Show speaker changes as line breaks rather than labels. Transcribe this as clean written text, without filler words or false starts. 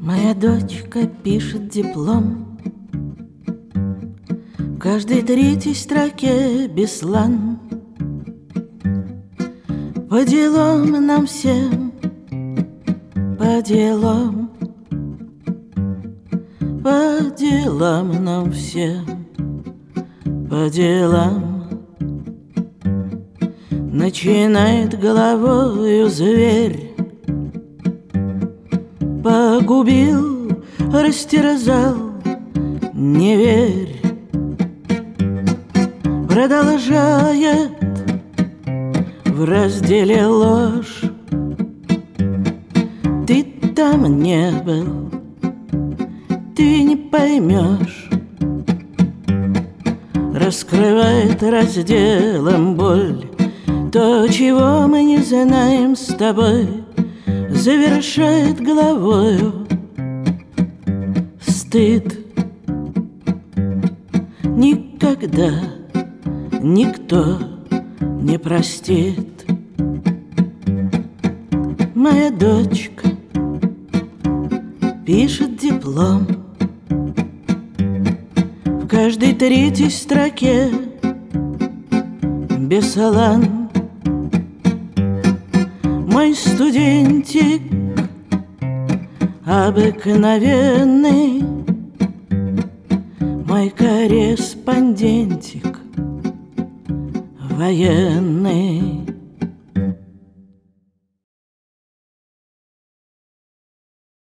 Моя дочка пишет диплом, в каждой третьей строке Беслан. По делам нам всем, по делам, по делам нам всем, по делам. Начинает головою зверь, погубил, растерзал, не верь. Продолжает в разделе ложь. Ты там не был, ты не поймешь. Раскрывает разделом боль то, чего мы не знаем с тобой. Завершает головою стыд. Никогда никто не простит. Моя дочка пишет диплом, в каждой третьей строке Беслан. Мой студентик обыкновенный, мой корреспондентик военный.